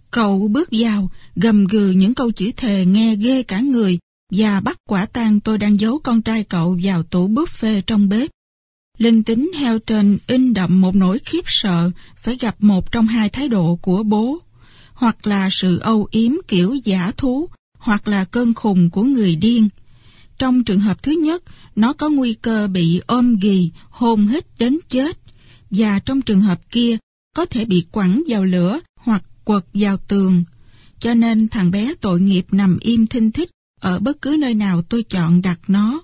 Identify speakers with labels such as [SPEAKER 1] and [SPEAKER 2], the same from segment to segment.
[SPEAKER 1] Cậu bước vào, gầm gừ những câu chửi thề nghe ghê cả người, và bắt quả tang tôi đang giấu con trai cậu vào tủ buffet trong bếp. Linh tính Helton in đậm một nỗi khiếp sợ phải gặp một trong hai thái độ của bố, hoặc là sự âu yếm kiểu dã thú, hoặc là cơn khùng của người điên. Trong trường hợp thứ nhất, nó có nguy cơ bị ôm ghì, hôn hít đến chết, và trong trường hợp kia, có thể bị quẳng vào lửa hoặc quật vào tường. Cho nên thằng bé tội nghiệp nằm im thinh thích ở bất cứ nơi nào tôi chọn đặt nó.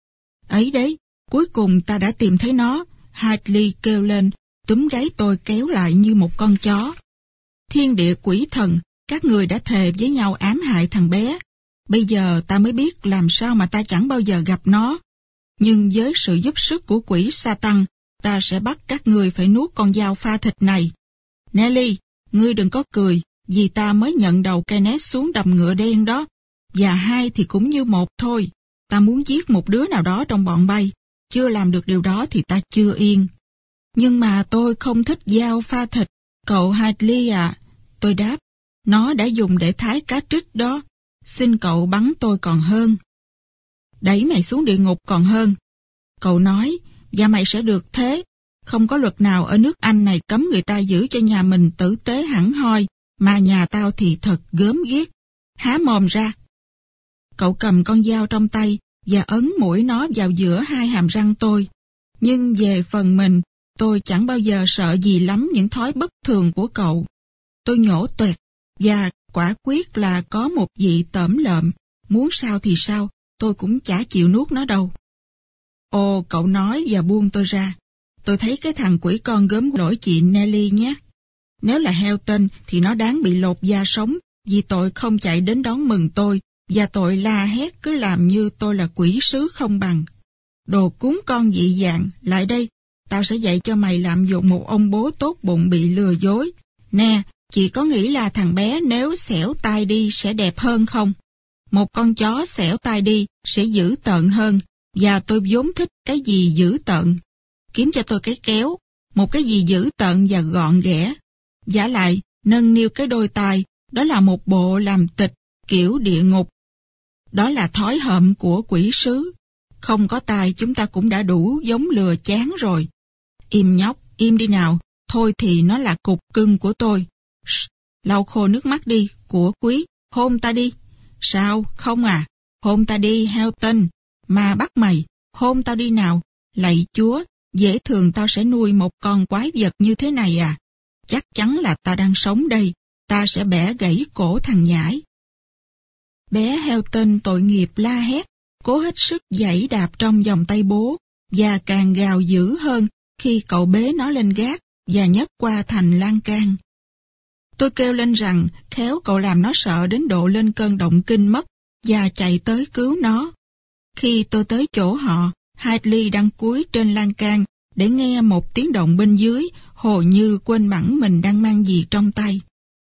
[SPEAKER 1] Ấy đấy, cuối cùng ta đã tìm thấy nó, Hartley kêu lên, túm gáy tôi kéo lại như một con chó. Thiên địa quỷ thần, các người đã thề với nhau ám hại thằng bé. Bây giờ ta mới biết làm sao mà ta chẳng bao giờ gặp nó. Nhưng với sự giúp sức của quỷ Satan, ta sẽ bắt các ngươi phải nuốt con dao pha thịt này. Nelly, ngươi đừng có cười, vì ta mới nhận đầu Kenneth xuống đầm ngựa đen đó. Và hai thì cũng như một thôi. Ta muốn giết một đứa nào đó trong bọn bay. Chưa làm được điều đó thì ta chưa yên. Nhưng mà tôi không thích dao pha thịt, cậu Hartley à. Tôi đáp, nó đã dùng để thái cá trích đó. Xin cậu bắn tôi còn hơn. Đẩy mày xuống địa ngục còn hơn. Cậu nói, và mày sẽ được thế. Không có luật nào ở nước Anh này cấm người ta giữ cho nhà mình tử tế hẳn hoi, mà nhà tao thì thật gớm ghiếc. Há mồm ra. Cậu cầm con dao trong tay và ấn mũi nó vào giữa hai hàm răng tôi. Nhưng về phần mình, tôi chẳng bao giờ sợ gì lắm những thói bất thường của cậu. Tôi nhổ toẹt, và quả quyết là có một vị tởm lợm, muốn sao thì sao, tôi cũng chả chịu nuốt nó đâu. Ồ, cậu nói và buông tôi ra. Tôi thấy cái thằng quỷ con gớm lỗi chị Nelly nhé. Nếu là Helton thì nó đáng bị lột da sống, vì tội không chạy đến đón mừng tôi, và tội la hét cứ làm như tôi là quỷ sứ không bằng. Đồ cúng con dị dạng, lại đây, tao sẽ dạy cho mày lạm dụng một ông bố tốt bụng bị lừa dối. Nè, chị có nghĩ là thằng bé nếu xẻo tai đi sẽ đẹp hơn không? Một con chó xẻo tai đi sẽ dữ tợn hơn, và tôi vốn thích cái gì dữ tợn. Kiếm cho tôi cái kéo, một cái gì dữ tợn và gọn ghẽ. Vả lại, nâng niu cái đôi tai, đó là một bộ làm tịch kiểu địa ngục. Đó là thói hợm của quỷ sứ. Không có tai chúng ta cũng đã đủ giống lừa chán rồi. Im nhóc, im đi nào, thôi thì nó là cục cưng của tôi. Lau khô nước mắt đi, của quý, hôn ta đi. Sao, không à, hôn ta đi, Helton. Mà bắt mày, hôn tao đi nào, lạy Chúa, dễ thường tao sẽ nuôi một con quái vật như thế này à. Chắc chắn là ta đang sống đây, ta sẽ bẻ gãy cổ thằng nhãi. Bé Helton tội nghiệp la hét, cố hết sức giãy đạp trong vòng tay bố, và càng gào dữ hơn khi cậu bế nó lên gác và nhấc qua thành lan can. Tôi kêu lên rằng khéo cậu làm nó sợ đến độ lên cơn động kinh mất, và chạy tới cứu nó. Khi tôi tới chỗ họ, Hartley đang cúi trên lan can để nghe một tiếng động bên dưới, hồ như quên bẵng mình đang mang gì trong tay.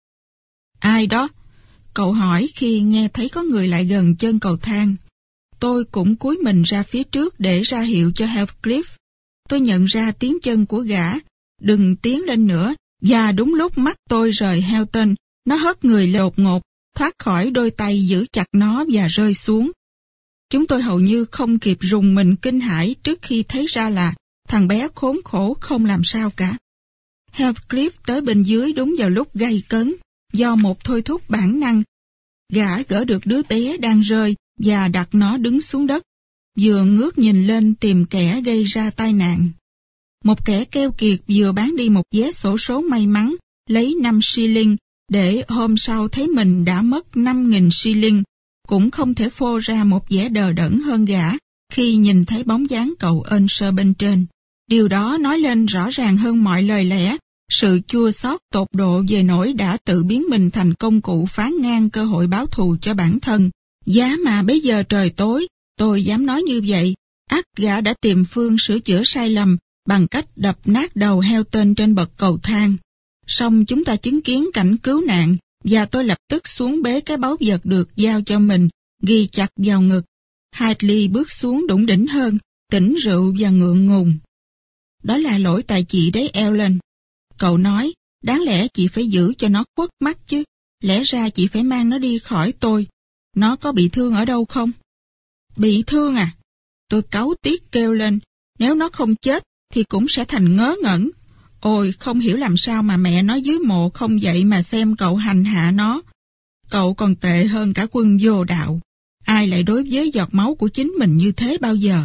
[SPEAKER 1] Ai đó? Cậu hỏi khi nghe thấy có người lại gần chân cầu thang. Tôi cũng cúi mình ra phía trước để ra hiệu cho Heathcliff. Tôi nhận ra tiếng chân của gã, đừng tiến lên nữa, và đúng lúc mắt tôi rời Helton, nó hất người lột ngột, thoát khỏi đôi tay giữ chặt nó và rơi xuống. Chúng tôi hầu như không kịp rùng mình kinh hãi trước khi thấy ra là thằng bé khốn khổ không làm sao cả. Heathcliff tới bên dưới đúng vào lúc gay cấn, do một thôi thúc bản năng. Gã gỡ được đứa bé đang rơi và đặt nó đứng xuống đất, vừa ngước nhìn lên tìm kẻ gây ra tai nạn. Một kẻ keo kiệt vừa bán đi một vé xổ số may mắn, lấy 5 shilling, để hôm sau thấy mình đã mất 5.000 shilling, cũng không thể phô ra một vẻ đờ đẫn hơn gã khi nhìn thấy bóng dáng cậu Earnshaw bên trên. Điều đó nói lên rõ ràng hơn mọi lời lẽ, sự chua xót tột độ về nỗi đã tự biến mình thành công cụ phá ngang cơ hội báo thù cho bản thân. Giá mà bây giờ trời tối, tôi dám nói như vậy, ắt gã đã tìm phương sửa chữa sai lầm bằng cách đập nát đầu Helton trên bậc cầu thang. Xong chúng ta chứng kiến cảnh cứu nạn, và tôi lập tức xuống bế cái báu vật được giao cho mình, ghi chặt vào ngực. Hartley bước xuống đủng đỉnh hơn, tỉnh rượu và ngượng ngùng. Đó là lỗi tại chị đấy, Ellen. Cậu nói, đáng lẽ chị phải giữ cho nó khuất mắt chứ, Lẽ ra chị phải mang nó đi khỏi tôi. Nó có bị thương ở đâu không? Bị thương à? Tôi cáu tiết kêu lên. Nếu nó không chết thì cũng sẽ thành ngớ ngẩn. Ôi, không hiểu làm sao mà mẹ nó dưới mộ không dậy mà xem cậu hành hạ nó. Cậu còn tệ hơn cả quân vô đạo. Ai lại đối với giọt máu của chính mình như thế bao giờ?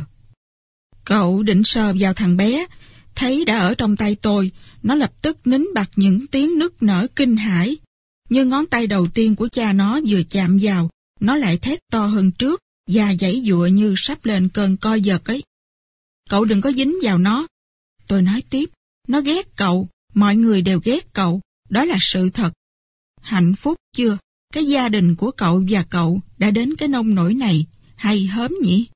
[SPEAKER 1] Cậu định sờ vào thằng bé, thấy đã ở trong tay tôi, nó lập tức nín bặt những tiếng nức nở kinh hãi. Như ngón tay đầu tiên của cha nó vừa chạm vào, nó lại thét to hơn trước và giãy giụa như sắp lên cơn co giật ấy. Cậu đừng có dính vào nó. Tôi nói tiếp, nó ghét cậu, mọi người đều ghét cậu, đó là sự thật. Hạnh phúc chưa? Cái gia đình của cậu và cậu đã đến cái nông nỗi này, hay hớm nhỉ?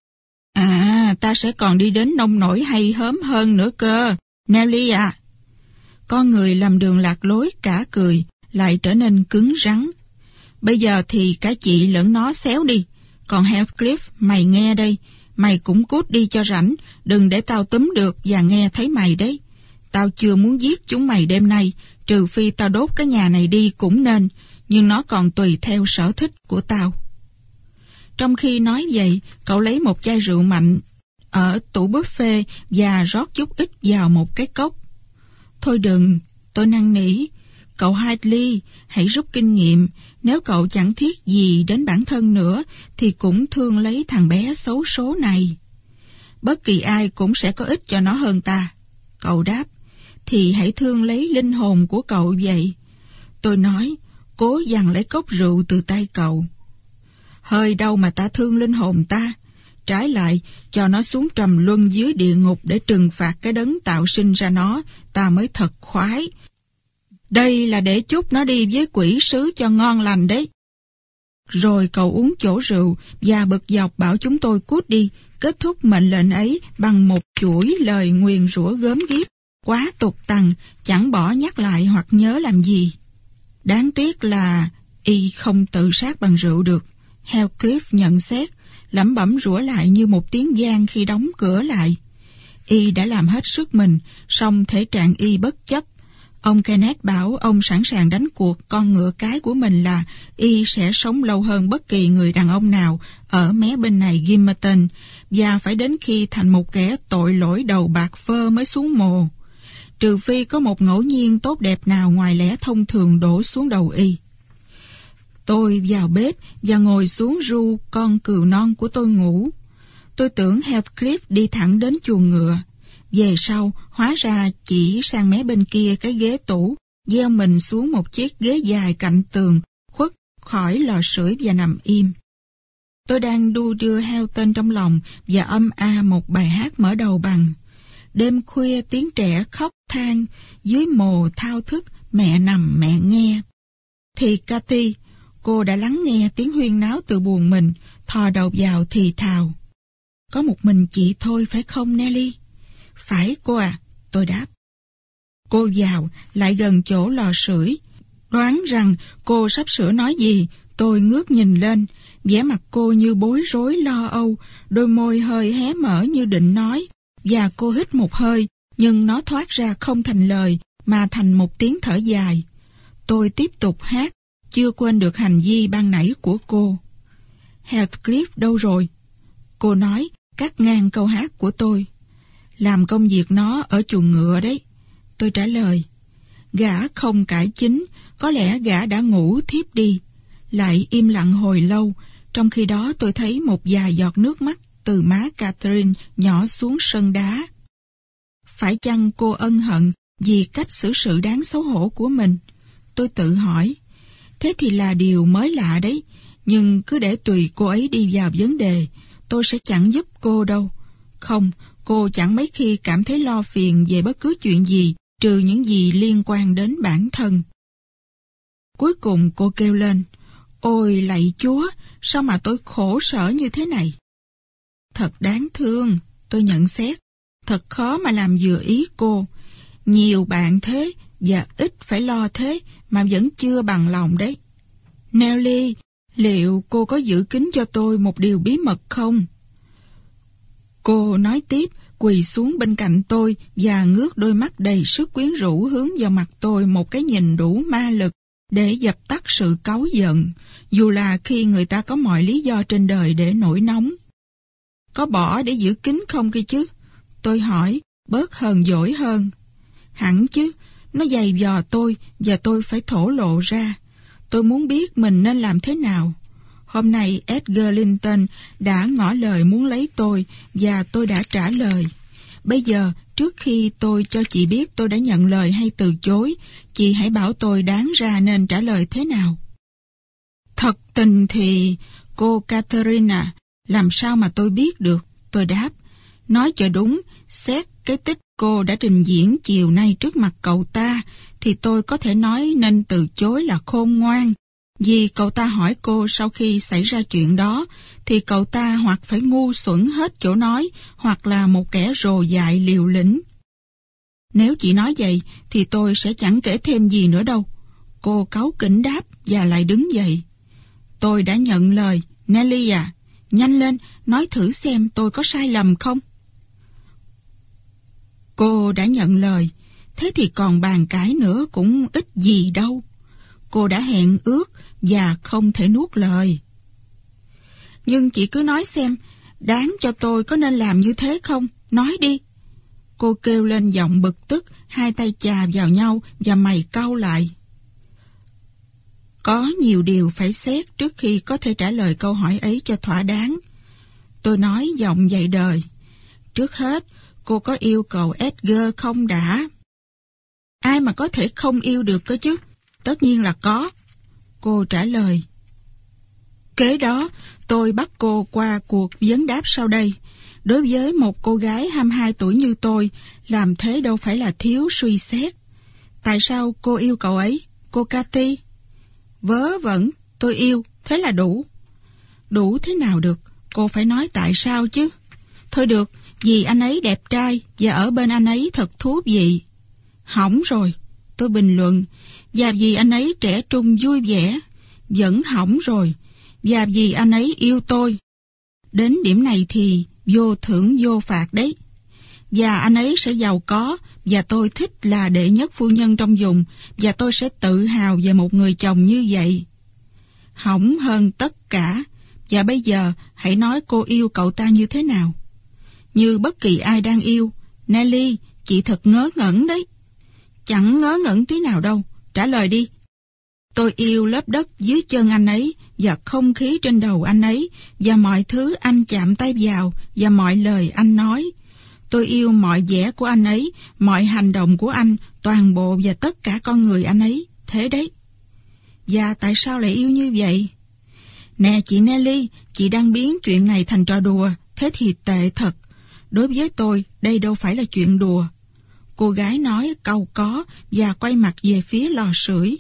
[SPEAKER 1] À, ta sẽ còn đi đến nông nỗi hay hớm hơn nữa cơ, Nelly à. Con người làm đường lạc lối cả cười, lại trở nên cứng rắn. Bây giờ thì cả chị lẫn nó xéo đi, còn Heathcliff, mày nghe đây, mày cũng cút đi cho rảnh, đừng để tao túm được và nghe thấy mày đấy. Tao chưa muốn giết chúng mày đêm nay, trừ phi tao đốt cái nhà này đi cũng nên, nhưng nó còn tùy theo sở thích của tao. Trong khi nói vậy, cậu lấy một chai rượu mạnh ở tủ buffet và rót chút ít vào một cái cốc. Thôi đừng, tôi năn nỉ, cậu Hadley, hãy rút kinh nghiệm, nếu cậu chẳng thiết gì đến bản thân nữa, thì cũng thương lấy thằng bé xấu số này. Bất kỳ ai cũng sẽ có ích cho nó hơn ta. Cậu đáp, thì hãy thương lấy linh hồn của cậu vậy. Tôi nói, cố giằng lấy cốc rượu từ tay cậu. Hơi đâu mà ta thương linh hồn ta, trái lại, cho nó xuống trầm luân dưới địa ngục để trừng phạt cái đấng tạo sinh ra nó, ta mới thật khoái. Đây là để chúc nó đi với quỷ sứ cho ngon lành đấy. Rồi cậu uống chỗ rượu và bực dọc bảo chúng tôi cút đi, kết thúc mệnh lệnh ấy bằng một chuỗi lời nguyền rủa gớm ghiếc, quá tục tằn, chẳng bỏ nhắc lại hoặc nhớ làm gì. Đáng tiếc là y không tự sát bằng rượu được, Heathcliff nhận xét, lẩm bẩm rủa lại như một tiếng giang khi đóng cửa lại. Y đã làm hết sức mình, song thể trạng y bất chấp. Ông Kenneth bảo ông sẵn sàng đánh cuộc con ngựa cái của mình là y sẽ sống lâu hơn bất kỳ người đàn ông nào ở mé bên này Gimmerton, và phải đến khi thành một kẻ tội lỗi đầu bạc phơ mới xuống mồ, trừ phi có một ngẫu nhiên tốt đẹp nào ngoài lẽ thông thường đổ xuống đầu y. Tôi vào bếp và ngồi xuống ru con cừu non của tôi ngủ. Tôi tưởng Heathcliff đi thẳng đến chuồng ngựa. Về sau, hóa ra chỉ sang mé bên kia cái ghế tủ, gieo mình xuống một chiếc ghế dài cạnh tường, khuất khỏi lò sưởi và nằm im. Tôi đang đu đưa Helton trong lòng và âm một bài hát mở đầu bằng: đêm khuya tiếng trẻ khóc than, dưới mồ thao thức, mẹ nằm mẹ nghe. Thì Cathy, cô đã lắng nghe tiếng huyên náo từ buồng mình, thò đầu vào thì thào: có một mình chị thôi phải không Nelly? Phải cô à, tôi đáp. Cô vào, lại gần chỗ lò sưởi. Đoán rằng cô sắp sửa nói gì, tôi ngước nhìn lên, vẻ mặt cô như bối rối lo âu, đôi môi hơi hé mở như định nói, và cô hít một hơi, nhưng nó thoát ra không thành lời, mà thành một tiếng thở dài. Tôi tiếp tục hát, chưa quên được hành vi ban nãy của cô. Heathcliff đâu rồi? Cô nói, cắt ngang câu hát của tôi. Làm công việc nó ở chuồng ngựa đấy. Tôi trả lời. Gã không cãi chính, có lẽ gã đã ngủ thiếp đi. Lại im lặng hồi lâu, trong khi đó tôi thấy một vài giọt nước mắt từ má Catherine nhỏ xuống sân đá. Phải chăng cô ân hận vì cách xử sự đáng xấu hổ của mình? Tôi tự hỏi. Thế thì là điều mới lạ đấy, nhưng cứ để tùy cô ấy đi vào vấn đề, tôi sẽ chẳng giúp cô đâu. Không, cô chẳng mấy khi cảm thấy lo phiền về bất cứ chuyện gì, trừ những gì liên quan đến bản thân. Cuối cùng cô kêu lên, ôi lạy Chúa, sao mà tôi khổ sở như thế này? Thật đáng thương, tôi nhận xét, thật khó mà làm vừa ý cô. Nhiều bạn thế, và ít phải lo thế, mà vẫn chưa bằng lòng đấy. Nelly, liệu cô có giữ kín cho tôi một điều bí mật không? Cô nói tiếp, quỳ xuống bên cạnh tôi và ngước đôi mắt đầy sức quyến rũ hướng vào mặt tôi một cái nhìn đủ ma lực, để dập tắt sự cáu giận, dù là khi người ta có mọi lý do trên đời để nổi nóng. Có bỏ để giữ kín không kia chứ? Tôi hỏi, bớt hờn dỗi hơn. Hẳn chứ, nó giày vò tôi và tôi phải thổ lộ ra. Tôi muốn biết mình nên làm thế nào. Hôm nay Edgar Linton đã ngỏ lời muốn lấy tôi và tôi đã trả lời. Bây giờ, trước khi tôi cho chị biết tôi đã nhận lời hay từ chối, chị hãy bảo tôi đáng ra nên trả lời thế nào. Thật tình thì, cô Catherine, làm sao mà tôi biết được? Tôi đáp. Nói cho đúng, xét cái tích cô đã trình diễn chiều nay trước mặt cậu ta, thì tôi có thể nói nên từ chối là khôn ngoan. Vì cậu ta hỏi cô sau khi xảy ra chuyện đó, thì cậu ta hoặc phải ngu xuẩn hết chỗ nói, hoặc là một kẻ rồ dại liều lĩnh. Nếu chị nói vậy, thì tôi sẽ chẳng kể thêm gì nữa đâu. Cô cáu kỉnh đáp và lại đứng dậy. Tôi đã nhận lời, Nelly à, nhanh lên, nói thử xem tôi có sai lầm không? Cô đã nhận lời, thế thì còn bàn cãi nữa cũng ít gì đâu. Cô đã hẹn ước và không thể nuốt lời. Nhưng chị cứ nói xem, đáng cho tôi có nên làm như thế không? Nói đi. Cô kêu lên giọng bực tức, hai tay chà vào nhau và mày cau lại. Có nhiều điều phải xét trước khi có thể trả lời câu hỏi ấy cho thỏa đáng. Tôi nói giọng dạy đời. Trước hết, cô có yêu cầu Edgar không đã? Ai mà có thể không yêu được cơ chứ? Tất nhiên là có. Cô trả lời. Kế đó, tôi bắt cô qua cuộc vấn đáp sau đây. Đối với một cô gái 22 tuổi như tôi, làm thế đâu phải là thiếu suy xét. Tại sao cô yêu cậu ấy, cô Cathy? Vớ vẩn, tôi yêu, thế là đủ. Đủ thế nào được, cô phải nói tại sao chứ. Thôi được, vì anh ấy đẹp trai và ở bên anh ấy thật thú vị. Hỏng rồi, tôi bình luận, và vì anh ấy trẻ trung vui vẻ. Vẫn hỏng rồi, và vì anh ấy yêu tôi. Đến điểm này thì vô thưởng vô phạt đấy. Và anh ấy sẽ giàu có, và tôi thích là đệ nhất phu nhân trong vùng, và tôi sẽ tự hào về một người chồng như vậy. Hỏng hơn tất cả, và bây giờ hãy nói cô yêu cậu ta như thế nào? Như bất kỳ ai đang yêu. Nelly, chị thật ngớ ngẩn đấy. Chẳng ngớ ngẩn tí nào đâu, trả lời đi. Tôi yêu lớp đất dưới chân anh ấy, và không khí trên đầu anh ấy, và mọi thứ anh chạm tay vào, và mọi lời anh nói. Tôi yêu mọi vẻ của anh ấy, mọi hành động của anh, toàn bộ và tất cả con người anh ấy, thế đấy. Và tại sao lại yêu như vậy? Nè chị Nelly, chị đang biến chuyện này thành trò đùa, thế thì tệ thật. Đối với tôi, đây đâu phải là chuyện đùa. Cô gái nói cau có và quay mặt về phía lò sưởi.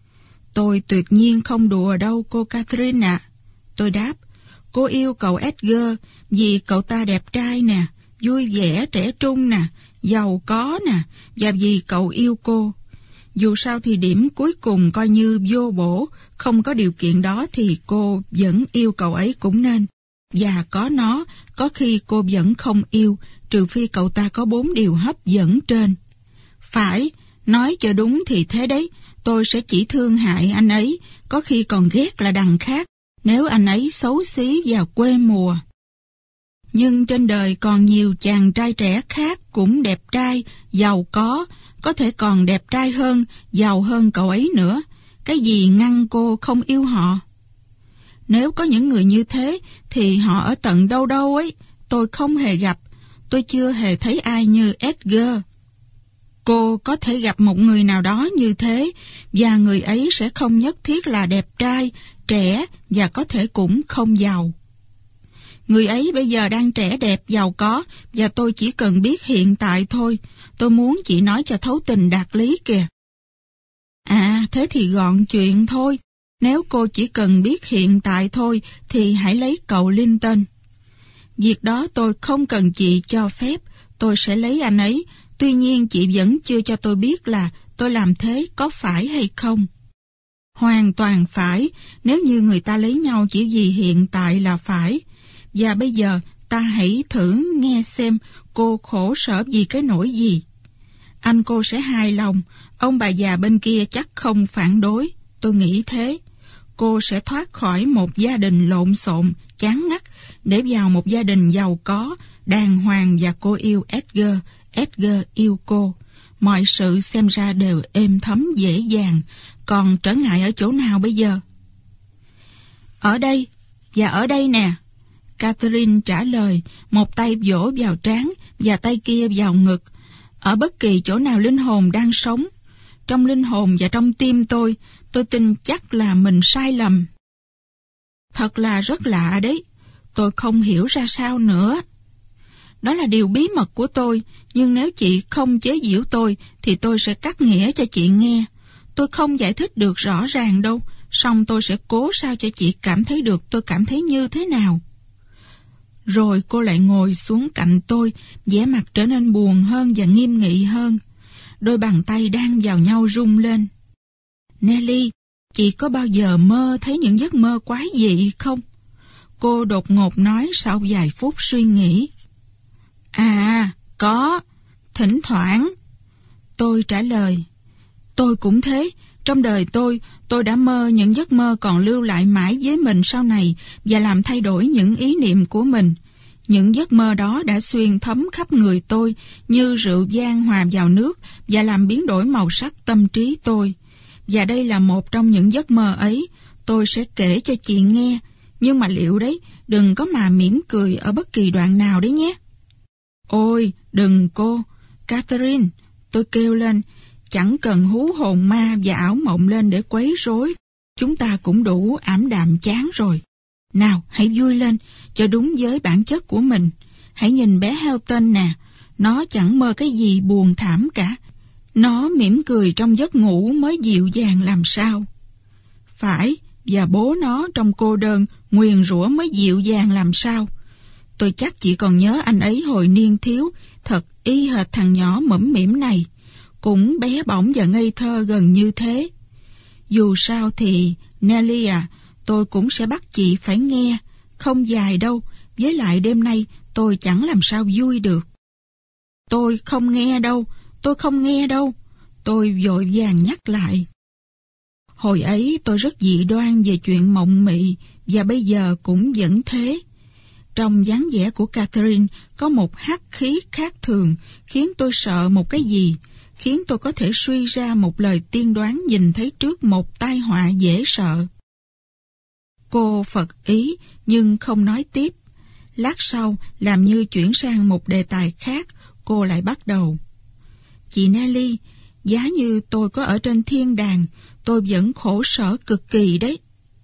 [SPEAKER 1] Tôi tuyệt nhiên không đùa đâu cô Catherine ạ. Tôi đáp, cô yêu cậu Edgar vì cậu ta đẹp trai nè, vui vẻ trẻ trung nè, giàu có nè, và vì cậu yêu cô. Dù sao thì điểm cuối cùng coi như vô bổ, không có điều kiện đó thì cô vẫn yêu cậu ấy cũng nên. Và có nó, có khi cô vẫn không yêu, trừ phi cậu ta có 4 điều hấp dẫn trên. Phải, nói cho đúng thì thế đấy, tôi sẽ chỉ thương hại anh ấy, có khi còn ghét là đằng khác, nếu anh ấy xấu xí và quê mùa. Nhưng trên đời còn nhiều chàng trai trẻ khác cũng đẹp trai, giàu có thể còn đẹp trai hơn, giàu hơn cậu ấy nữa. Cái gì ngăn cô không yêu họ? Nếu có những người như thế, thì họ ở tận đâu đâu ấy, tôi không hề gặp, tôi chưa hề thấy ai như Edgar. Cô có thể gặp một người nào đó như thế, và người ấy sẽ không nhất thiết là đẹp trai, trẻ và có thể cũng không giàu. Người ấy bây giờ đang trẻ đẹp, giàu có, và tôi chỉ cần biết hiện tại thôi. Tôi muốn chị nói cho thấu tình đạt lý kìa. À, thế thì gọn chuyện thôi. Nếu cô chỉ cần biết hiện tại thôi, thì hãy lấy cậu Linton. Việc đó tôi không cần chị cho phép, tôi sẽ lấy anh ấy. Tuy nhiên chị vẫn chưa cho tôi biết là tôi làm thế có phải hay không. Hoàn toàn phải, nếu như người ta lấy nhau chỉ vì hiện tại là phải. Và bây giờ ta hãy thử nghe xem cô khổ sở vì cái nỗi gì. Anh cô sẽ hài lòng, ông bà già bên kia chắc không phản đối. Tôi nghĩ thế. Cô sẽ thoát khỏi một gia đình lộn xộn, chán ngắt, để vào một gia đình giàu có, đàng hoàng, và cô yêu Edgar. Edgar yêu cô. Mọi sự xem ra đều êm thấm dễ dàng. Còn trở ngại ở chỗ nào bây giờ? Ở đây, và ở đây nè. Catherine trả lời, một tay vỗ vào trán và tay kia vào ngực. Ở bất kỳ chỗ nào linh hồn đang sống, trong linh hồn và trong tim tôi tin chắc là mình sai lầm. Thật là rất lạ đấy, tôi không hiểu ra sao nữa. Đó là điều bí mật của tôi, nhưng nếu chị không chế giễu tôi thì tôi sẽ cắt nghĩa cho chị nghe. Tôi không giải thích được rõ ràng đâu, song tôi sẽ cố sao cho chị cảm thấy được tôi cảm thấy như thế nào. Rồi cô lại ngồi xuống cạnh tôi, vẻ mặt trở nên buồn hơn và nghiêm nghị hơn. Đôi bàn tay đang vào nhau rung lên. Nellie, chị có bao giờ mơ thấy những giấc mơ quái dị không? Cô đột ngột nói sau vài phút suy nghĩ. À, có, thỉnh thoảng. Tôi trả lời. Tôi cũng thế. Trong đời tôi đã mơ những giấc mơ còn lưu lại mãi với mình sau này và làm thay đổi những ý niệm của mình. Những giấc mơ đó đã xuyên thấm khắp người tôi như rượu vang hòa vào nước và làm biến đổi màu sắc tâm trí tôi. Và đây là một trong những giấc mơ ấy. Tôi sẽ kể cho chị nghe, nhưng mà liệu đấy, đừng có mà mỉm cười ở bất kỳ đoạn nào đấy nhé. Ôi, đừng cô, Catherine, tôi kêu lên, chẳng cần hú hồn ma và ảo mộng lên để quấy rối. Chúng ta cũng đủ ảm đạm chán rồi. Nào, hãy vui lên, cho đúng với bản chất của mình. Hãy nhìn bé Helton nè, nó chẳng mơ cái gì buồn thảm cả. Nó mỉm cười trong giấc ngủ mới dịu dàng làm sao. Phải, và bố nó trong cô đơn, nguyền rủa mới dịu dàng làm sao. Tôi chắc chị còn nhớ anh ấy hồi niên thiếu, thật y hệt thằng nhỏ mõm mĩm này, cũng bé bỏng và ngây thơ gần như thế. Dù sao thì, Nellie à, tôi cũng sẽ bắt chị phải nghe, không dài đâu, với lại đêm nay tôi chẳng làm sao vui được. Tôi không nghe đâu, tôi vội vàng nhắc lại. Hồi ấy tôi rất dị đoan về chuyện mộng mị, và bây giờ cũng vẫn thế. Trong dáng vẻ của Catherine có một hắc khí khác thường, khiến tôi sợ một cái gì, khiến tôi có thể suy ra một lời tiên đoán nhìn thấy trước một tai họa dễ sợ. Cô phật ý nhưng không nói tiếp. Lát sau, làm như chuyển sang một đề tài khác, cô lại bắt đầu. Chị Nellie, giá như tôi có ở trên thiên đàng, tôi vẫn khổ sở cực kỳ đấy.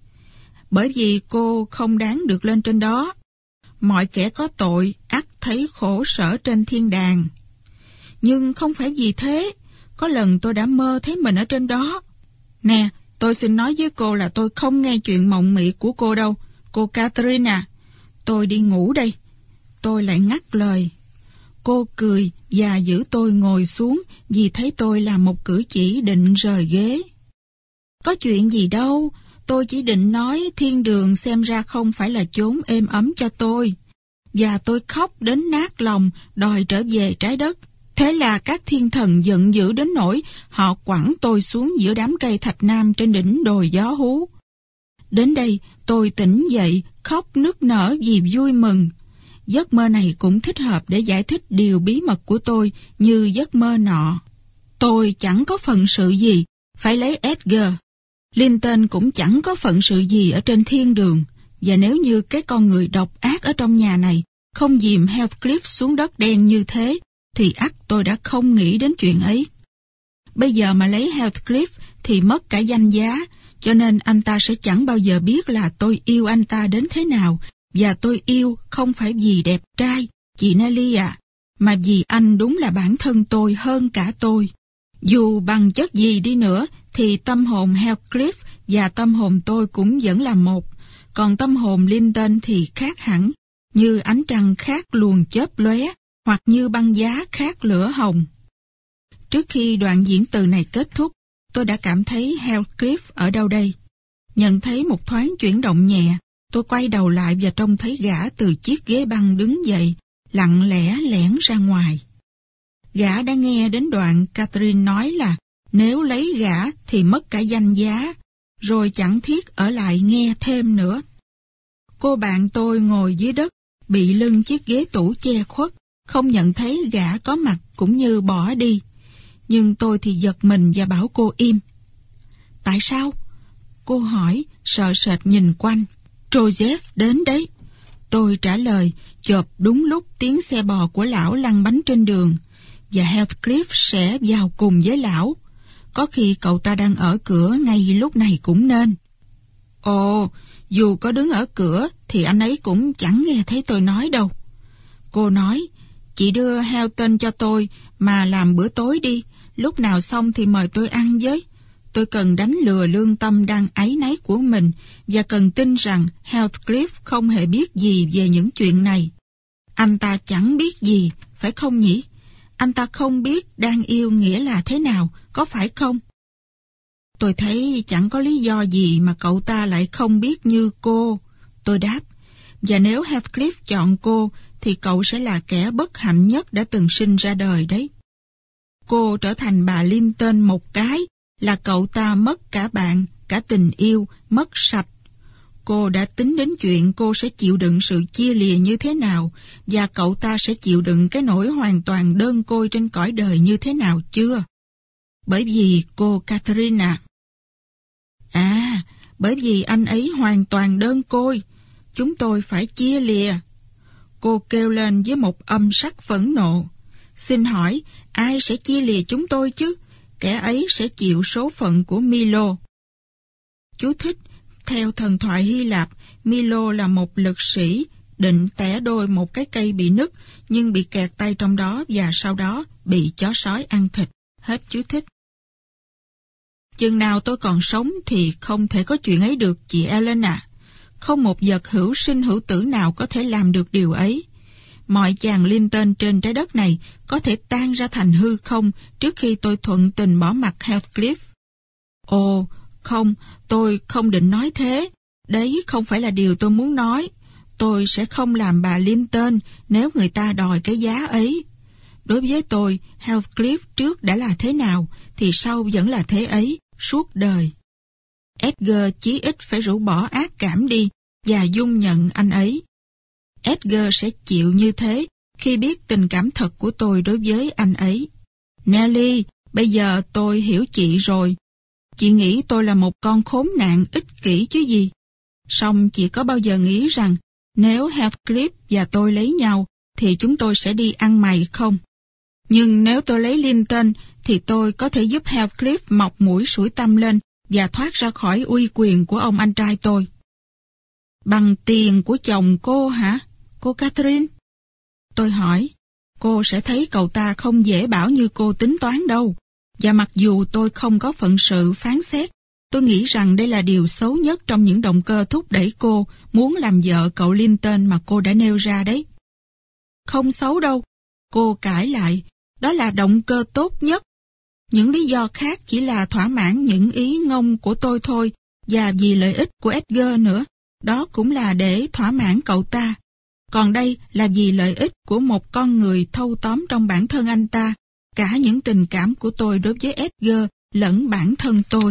[SPEAKER 1] Bởi vì cô không đáng được lên trên đó. Mọi kẻ có tội ắt thấy khổ sở trên thiên đàng. Nhưng không phải vì thế, có lần tôi đã mơ thấy mình ở trên đó. Nè, tôi xin nói với cô là tôi không nghe chuyện mộng mị của cô đâu, cô Catherine à. Tôi đi ngủ đây. Tôi lại ngắt lời. Cô cười và giữ tôi ngồi xuống vì thấy tôi làm một cử chỉ định rời ghế. Có chuyện gì đâu, tôi chỉ định nói thiên đường xem ra không phải là chốn êm ấm cho tôi. Và tôi khóc đến nát lòng đòi trở về trái đất. Thế là các thiên thần giận dữ đến nỗi họ quẳng tôi xuống giữa đám cây thạch nam trên đỉnh đồi gió hú. Đến đây tôi tỉnh dậy khóc nức nở vì vui mừng. Giấc mơ này cũng thích hợp để giải thích điều bí mật của tôi như giấc mơ nọ. Tôi chẳng có phận sự gì phải lấy Edgar. Linton cũng chẳng có phận sự gì ở trên thiên đường. Và nếu như cái con người độc ác ở trong nhà này không dìm Heathcliff xuống đất đen như thế, thì ắt tôi đã không nghĩ đến chuyện ấy. Bây giờ mà lấy Heathcliff thì mất cả danh giá, cho nên anh ta sẽ chẳng bao giờ biết là tôi yêu anh ta đến thế nào, và tôi yêu không phải vì đẹp trai, chị Nellie ạ, mà vì anh đúng là bản thân tôi hơn cả tôi. Dù bằng chất gì đi nữa, thì tâm hồn Heathcliff và tâm hồn tôi cũng vẫn là một, còn tâm hồn Linton thì khác hẳn, như ánh trăng khác luồng chớp lóe, hoặc như băng giá khác lửa hồng. Trước khi đoạn diễn từ này kết thúc, tôi đã cảm thấy Heathcliff ở đâu đây. Nhận thấy một thoáng chuyển động nhẹ, tôi quay đầu lại và trông thấy gã từ chiếc ghế băng đứng dậy, lặng lẽ lẻn ra ngoài. Gã đã nghe đến đoạn Catherine nói là nếu lấy gã thì mất cả danh giá, rồi chẳng thiết ở lại nghe thêm nữa. Cô bạn tôi ngồi dưới đất, bị lưng chiếc ghế tủ che khuất, không nhận thấy gã có mặt cũng như bỏ đi. Nhưng tôi thì giật mình và bảo cô im. Tại sao? Cô hỏi, sợ sệt nhìn quanh. Joseph đến đấy. Tôi trả lời, chộp đúng lúc tiếng xe bò của lão lăn bánh trên đường, và Heathcliff sẽ vào cùng với lão. Có khi cậu ta đang ở cửa ngay lúc này cũng nên. Ồ, dù có đứng ở cửa thì anh ấy cũng chẳng nghe thấy tôi nói đâu. Cô nói, chị đưa Helton cho tôi mà làm bữa tối đi, lúc nào xong thì mời tôi ăn với. Tôi cần đánh lừa lương tâm đang áy náy của mình và cần tin rằng Heathcliff không hề biết gì về những chuyện này. Anh ta chẳng biết gì, phải không nhỉ? Anh ta không biết đang yêu nghĩa là thế nào, có phải không? Tôi thấy chẳng có lý do gì mà cậu ta lại không biết như cô. Tôi đáp, và nếu Heathcliff chọn cô, thì cậu sẽ là kẻ bất hạnh nhất đã từng sinh ra đời đấy. Cô trở thành bà Linton một cái, là cậu ta mất cả bạn, cả tình yêu, mất sạch. Cô đã tính đến chuyện cô sẽ chịu đựng sự chia lìa như thế nào, và cậu ta sẽ chịu đựng cái nỗi hoàn toàn đơn côi trên cõi đời như thế nào chưa? Bởi vì cô Catherine bởi vì anh ấy hoàn toàn đơn côi, chúng tôi phải chia lìa. Cô kêu lên với một âm sắc phẫn nộ. Xin hỏi, ai sẽ chia lìa chúng tôi chứ? Kẻ ấy sẽ chịu số phận của Milo. Chú thích, theo thần thoại Hy Lạp, Milo là một lực sĩ định tẻ đôi một cái cây bị nứt, nhưng bị kẹt tay trong đó và sau đó bị chó sói ăn thịt. Hết chú thích. Chừng nào tôi còn sống thì không thể có chuyện ấy được, chị Ellen ạ. Không một vật hữu sinh hữu tử nào có thể làm được điều ấy. Mọi chàng Linton trên trái đất này có thể tan ra thành hư không trước khi tôi thuận tình bỏ mặc Heathcliff. Ồ, không, tôi không định nói thế. Đấy không phải là điều tôi muốn nói. Tôi sẽ không làm bà Linton nếu người ta đòi cái giá ấy. Đối với tôi, Heathcliff trước đã là thế nào, thì sau vẫn là thế ấy, suốt đời. Edgar chí ít phải rũ bỏ ác cảm đi và dung nhận anh ấy. Edgar sẽ chịu như thế khi biết tình cảm thật của tôi đối với anh ấy. Nelly, bây giờ tôi hiểu chị rồi. Chị nghĩ tôi là một con khốn nạn ích kỷ chứ gì. Song chị có bao giờ nghĩ rằng nếu Heathcliff và tôi lấy nhau thì chúng tôi sẽ đi ăn mày không? Nhưng nếu tôi lấy Linton thì tôi có thể giúp Heathcliff mọc mũi sủi tăm lên và thoát ra khỏi uy quyền của ông anh trai tôi. Bằng tiền của chồng cô hả, cô Catherine? Tôi hỏi, cô sẽ thấy cậu ta không dễ bảo như cô tính toán đâu. Và mặc dù tôi không có phận sự phán xét, tôi nghĩ rằng đây là điều xấu nhất trong những động cơ thúc đẩy cô muốn làm vợ cậu Linton mà cô đã nêu ra đấy. Không xấu đâu, cô cãi lại, đó là động cơ tốt nhất. Những lý do khác chỉ là thỏa mãn những ý ngông của tôi thôi, và vì lợi ích của Edgar nữa, đó cũng là để thỏa mãn cậu ta. Còn đây là vì lợi ích của một con người thâu tóm trong bản thân anh ta, cả những tình cảm của tôi đối với Edgar lẫn bản thân tôi.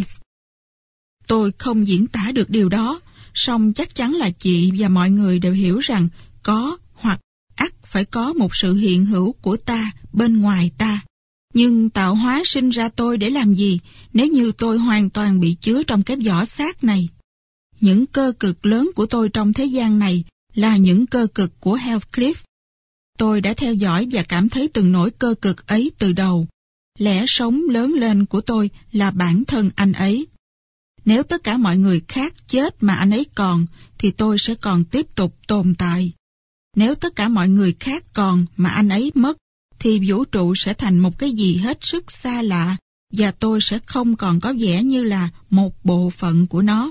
[SPEAKER 1] Tôi không diễn tả được điều đó, song chắc chắn là chị và mọi người đều hiểu rằng có hoặc ắt phải có một sự hiện hữu của ta bên ngoài ta. Nhưng tạo hóa sinh ra tôi để làm gì nếu như tôi hoàn toàn bị chứa trong cái vỏ xác này? Những cơ cực lớn của tôi trong thế gian này là những cơ cực của Heathcliff. Tôi đã theo dõi và cảm thấy từng nỗi cơ cực ấy từ đầu. Lẽ sống lớn lên của tôi là bản thân anh ấy. Nếu tất cả mọi người khác chết mà anh ấy còn, thì tôi sẽ còn tiếp tục tồn tại. Nếu tất cả mọi người khác còn mà anh ấy mất, thì vũ trụ sẽ thành một cái gì hết sức xa lạ, và tôi sẽ không còn có vẻ như là một bộ phận của nó.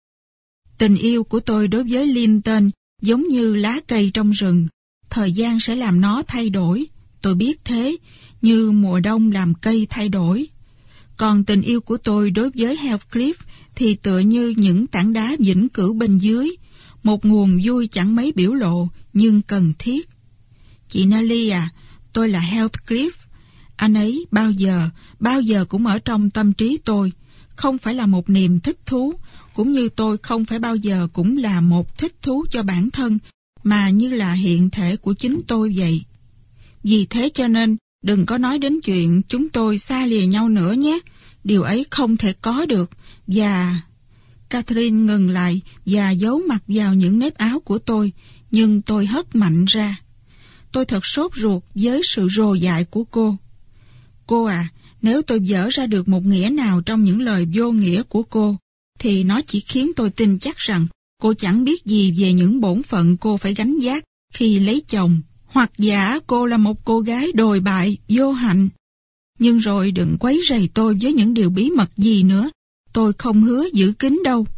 [SPEAKER 1] Tình yêu của tôi đối với Linton giống như lá cây trong rừng, thời gian sẽ làm nó thay đổi, tôi biết thế, như mùa đông làm cây thay đổi. Còn tình yêu của tôi đối với Heathcliff thì tựa như những tảng đá vĩnh cửu bên dưới, một nguồn vui chẳng mấy biểu lộ nhưng cần thiết. Chị Nelly à, tôi là Heathcliff. Anh ấy bao giờ cũng ở trong tâm trí tôi. không phải là một niềm thích thú, cũng như tôi không phải bao giờ cũng là một thích thú cho bản thân, mà như là hiện thể của chính tôi vậy. Vì thế cho nên, đừng có nói đến chuyện chúng tôi xa lìa nhau nữa nhé, điều ấy không thể có được, và... Catherine ngừng lại và giấu mặt vào những nếp áo của tôi, nhưng tôi hất mạnh ra. Tôi thật sốt ruột với sự rồ dại của cô. Cô à, nếu tôi dở ra được một nghĩa nào trong những lời vô nghĩa của cô, thì nó chỉ khiến tôi tin chắc rằng cô chẳng biết gì về những bổn phận cô phải gánh vác khi lấy chồng, hoặc giả cô là một cô gái đồi bại, vô hạnh. Nhưng rồi đừng quấy rầy tôi với những điều bí mật gì nữa, tôi không hứa giữ kín đâu.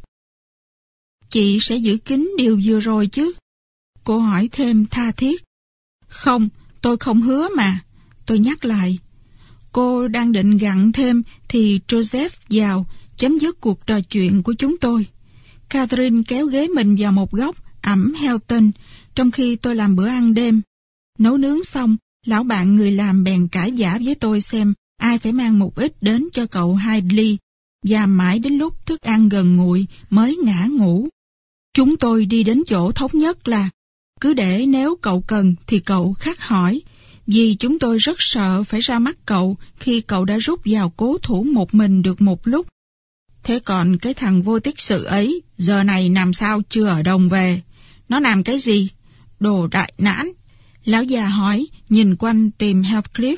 [SPEAKER 1] Chị sẽ giữ kín điều vừa rồi chứ? Cô hỏi thêm tha thiết. Không, tôi không hứa mà. Tôi nhắc lại. Cô đang định gặn thêm thì Joseph vào, chấm dứt cuộc trò chuyện của chúng tôi. Catherine kéo ghế mình vào một góc, ẵm Helton, trong khi tôi làm bữa ăn đêm. Nấu nướng xong, lão bạn người làm bèn cãi vã với tôi xem ai phải mang một ít đến cho cậu Hidley, và mãi đến lúc thức ăn gần nguội mới ngã ngủ. Chúng tôi đi đến chỗ thống nhất là cứ để nếu cậu cần thì cậu khắc hỏi, vì chúng tôi rất sợ phải ra mắt cậu khi cậu đã rút vào cố thủ một mình được một lúc. Thế còn cái thằng vô tích sự ấy, giờ này làm sao chưa ở đồng về? Nó làm cái gì? Đồ đại nãn. Lão già hỏi, nhìn quanh tìm Heathcliff.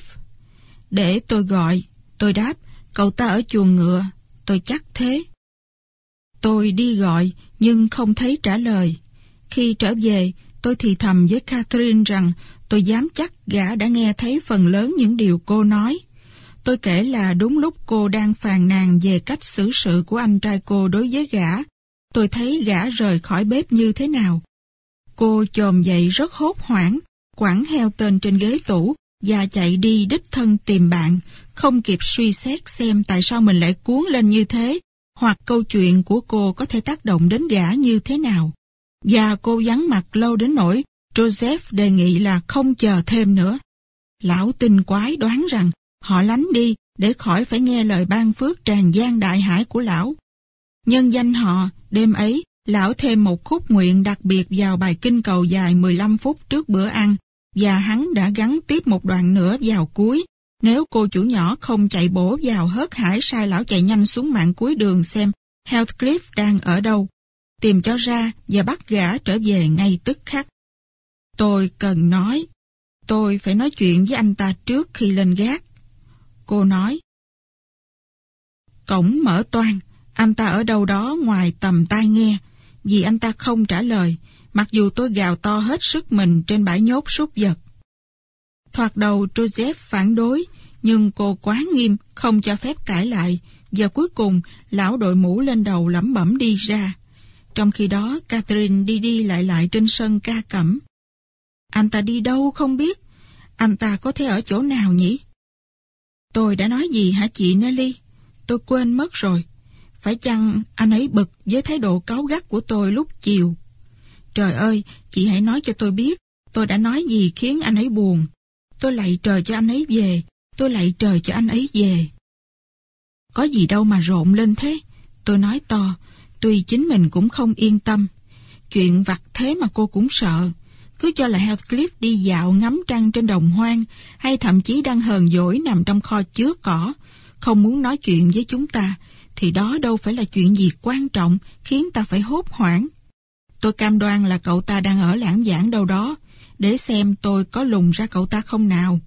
[SPEAKER 1] Để tôi gọi. Tôi đáp, cậu ta ở chuồng ngựa. Tôi chắc thế. Tôi đi gọi, nhưng không thấy trả lời. Khi trở về, tôi thì thầm với Catherine rằng tôi dám chắc gã đã nghe thấy phần lớn những điều cô nói. Tôi kể là đúng lúc cô đang phàn nàn về cách xử sự của anh trai cô đối với gã, tôi thấy gã rời khỏi bếp như thế nào. Cô chồm dậy rất hốt hoảng, quẳng Helton trên ghế tủ và chạy đi đích thân tìm bạn, không kịp suy xét xem tại sao mình lại cuốn lên như thế, hoặc câu chuyện của cô có thể tác động đến gã như thế nào. Và cô vắng mặt lâu đến nỗi Joseph đề nghị là không chờ thêm nữa. Lão tinh quái đoán rằng họ lánh đi để khỏi phải nghe lời ban phước tràn gian đại hải của lão. Nhân danh họ, đêm ấy, lão thêm một khúc nguyện đặc biệt vào bài kinh cầu dài 15 phút trước bữa ăn, và hắn đã gắn tiếp một đoạn nữa vào cuối. Nếu cô chủ nhỏ không chạy bổ vào hớt hải sai lão chạy nhanh xuống mạn cuối đường xem Heathcliff đang ở đâu, tìm cho ra và bắt gã trở về ngay tức khắc. Tôi cần nói, tôi phải nói chuyện với anh ta trước khi lên gác. Cô nói. Cổng mở toang, anh ta ở đâu đó ngoài tầm tai nghe, vì anh ta không trả lời, mặc dù tôi gào to hết sức mình trên bãi nhốt súc vật. Thoạt đầu Joseph phản đối, nhưng cô quá nghiêm, không cho phép cãi lại, và cuối cùng lão đội mũ lên đầu lẩm bẩm đi ra. Trong khi đó, Catherine đi đi lại trên sân ca cẩm. Anh ta đi đâu không biết, anh ta có thể ở chỗ nào nhỉ? Tôi đã nói gì hả chị Nelly? Tôi quên mất rồi. Phải chăng anh ấy bực với thái độ cáu gắt của tôi lúc chiều? Trời ơi, chị hãy nói cho tôi biết, tôi đã nói gì khiến anh ấy buồn. Tôi lạy trời cho anh ấy về, tôi lạy trời cho anh ấy về. Có gì đâu mà rộn lên thế, tôi nói to, tuy chính mình cũng không yên tâm. Chuyện vặt thế mà cô cũng sợ. Cứ cho là Heathcliff đi dạo ngắm trăng trên đồng hoang, hay thậm chí đang hờn dỗi nằm trong kho chứa cỏ, không muốn nói chuyện với chúng ta, thì đó đâu phải là chuyện gì quan trọng khiến ta phải hốt hoảng. Tôi cam đoan là cậu ta đang ở lãng vãng đâu đó, để xem tôi có lùng ra cậu ta không nào.